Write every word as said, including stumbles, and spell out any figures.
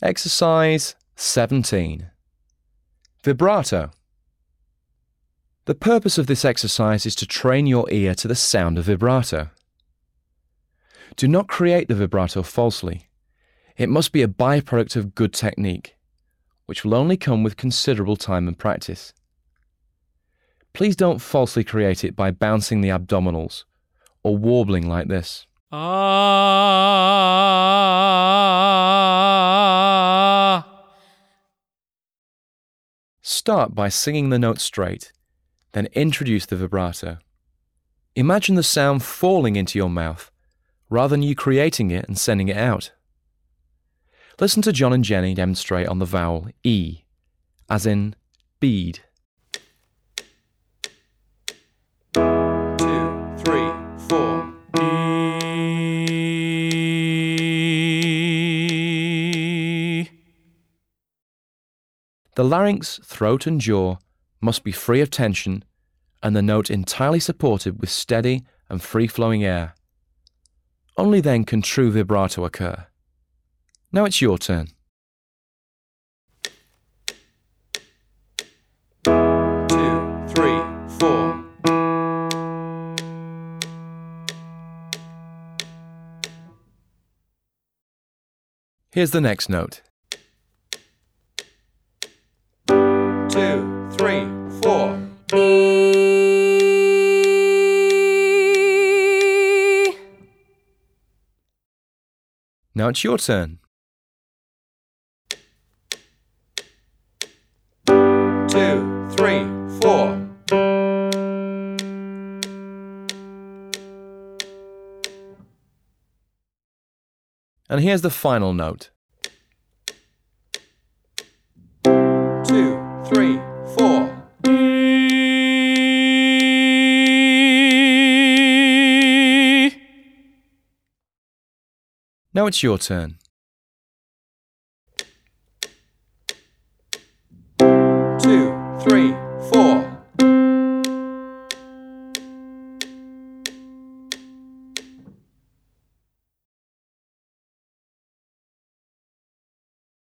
Exercise seventeen. Vibrato. The purpose of this exercise is to train your ear to the sound of vibrato. Do not create the vibrato falsely. It must be a byproduct of good technique, which will only come with considerable time and practice. Please don't falsely create it by bouncing the abdominals or warbling like this. Ah. Start by singing the note straight, then introduce the vibrato. Imagine the sound falling into your mouth, rather than you creating it and sending it out. Listen to John and Jenny demonstrate on the vowel E, as in bead. Two, three, four. E. The larynx, throat and jaw must be free of tension and the note entirely supported with steady and free-flowing air. Only then can true vibrato occur. Now it's your turn. Two, three, four. Here's the next note. Two, three, four. E. Now it's your turn. Two, three, four. And here's the final note. Two, three, four. E. Now it's your turn. Two, three,